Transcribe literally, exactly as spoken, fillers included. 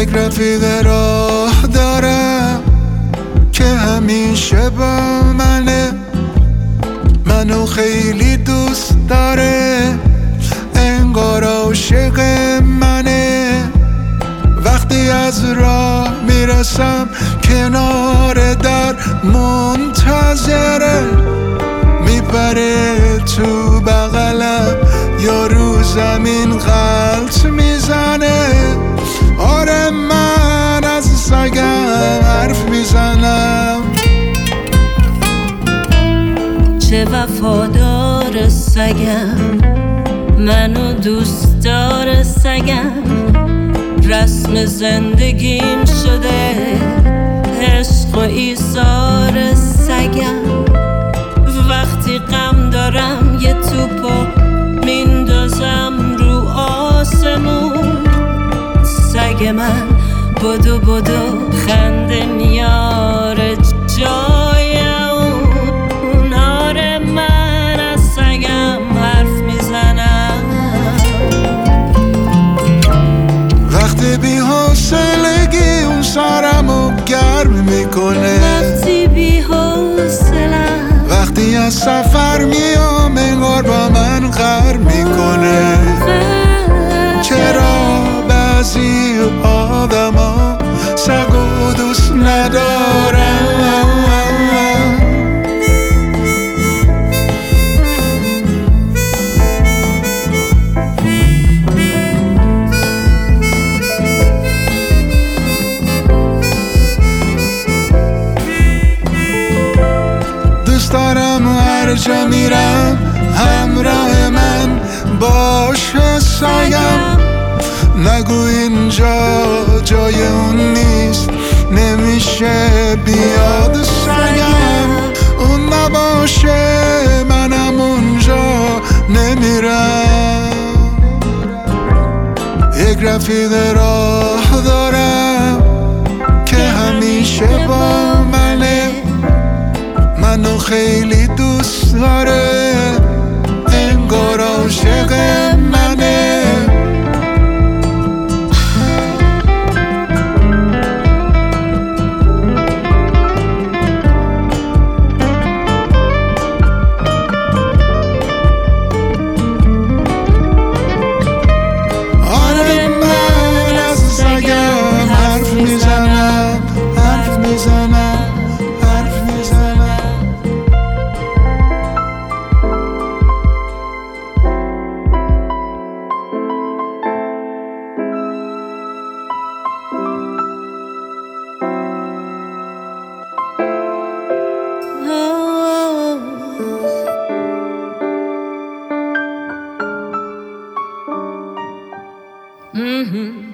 یک رفیق راه دارم که همیشه با منه، منو خیلی دوست داره، انگار عاشق منه. وقتی از راه میرسم کنار در منتظره، میپره تو بغلم یا رو زمین غلط میزنه. آره من از سگم حرف میزنم. چه وفادار سگم، منو دوست دار سگم، رسم زندگیم شده عشق و ایثار سگم. وقتی غم دارم یه توپو میندازم رو آسمون، سگ من بدو بدو خنده میاره جای اون. آره من از سگم حرف میزنم. وقتی بی حوصلگی اون سرمو گرم میکنه، وقتی بی حوصلم، وقتی از سفر میام انگار با من غر میکنه. چرا بعضی آدما سگو دوست ندارن؟ دوست دارم هر جا میرم همراه من باشه سگم. نگو اینجا جای اون نیست، نمیشه بیاد سگم. اون نباشه منم اونجا نمیرم. یک رفیق راه دارم که همیشه با منه، منو خیلی دوست داره، انگار عاشق منه. آره من از سگم حرف میزنم، حرف میزنم، حرف میزنم. Mm-hmm.